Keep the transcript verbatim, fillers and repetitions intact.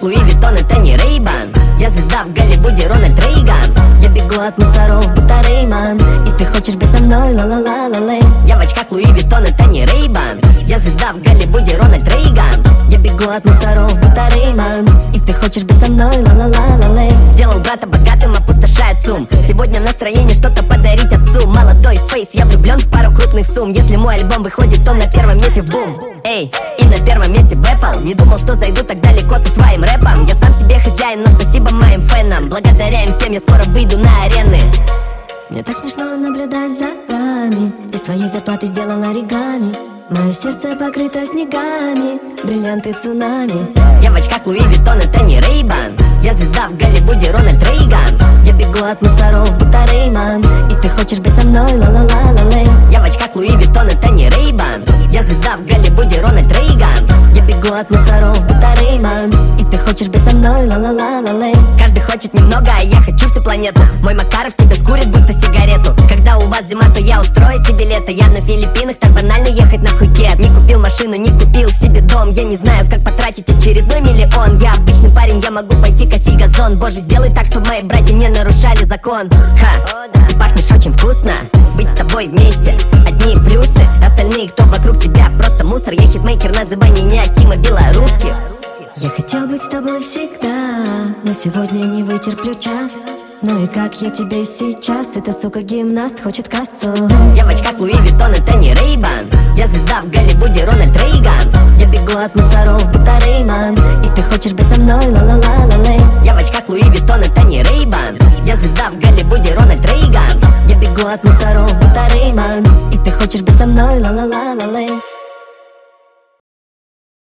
Луи Виттон, это не Рейбан. Я звезда в Голливуде, Рональд Рейган. Я бегу от мусоров, будто Рейман. И ты хочешь быть со мной, ла-ла-ла-ла-лей. Я в очках Луи Виттон, это не Рейбан. Я звезда в Голливуде, Рональд Рейган. Я бегу от мусоров, будто Рейман. И ты хочешь быть со мной, ла-ла-ла-ла-лей. Сделал брата богатым, опустошает сумм. Сегодня настроение что-то подарить отцу. Молодой фейс, я влюблен в пару крупных сумм. Если мой альбом выходит, то на первом месте в бум. Эй, и на первом месте в Apple. Не думал, что зайду так далеко со своим рэпом. Я сам себе хозяин, но спасибо моим фенам. Благодаря им всем я скоро выйду на арены. Мне так смешно наблюдать за вами. Из твоей зарплаты сделал оригами. Мое сердце покрыто снегами, бриллианты цунами. Я в очках Луи Виттон, это не Рейбан. Я звезда в Голливуде, Рональд Рейган. Я бегу от мусоров, будто Рейман. И ты хочешь быть со мной, ла-ла-ла-ла-лей. Я в очках Луи Виттон, это не Рейбан. Я звезда в Голливуде, Рональд Рейган. Я бегу от мусоров, будто Рейман. И ты хочешь быть со мной, ла-ла-ла-ла-лей. Каждый хочет немного, а я хочу всю планету. Мой Макаров тебя скурит, будто сигарету. Когда у вас зима, то я устрою себе лето. Я на Филиппинах, так банально ехать на хуйкет. Не купил машину, не купил себе дом. Я не знаю, как потратить очередной миллион. Я обычный парень, я могу пойти косить газон. Боже, сделай так, чтобы мои братья не нарушали закон. Ха, ты пахнешь очень вкусно. Быть с тобой вместе, одни плюсы. Остальные, кто вокруг тебя, просто мусор. Я хитмейкер, называй меня Тима Белорусских. Я хотел быть с тобой всегда, но сегодня не вытерплю час. Ну и как я тебе сейчас? Эта сука гимнаст хочет кассу. Я в очках Луи Виттон, это не Рейбан. Я звезда в Голливуде, Рональд Рейган. Я бегу от мусоров, будто Рейман. И ты хочешь быть со мной, ла-ла-ла-ла-лей. Я в очках Луи Виттон, это не Рейбан. Я звезда в Голливуде, Рональд Рейган. Я бегу от мусоров, будто Рейман. И ты хочешь быть со мной, ла-ла-ла-ла-лей.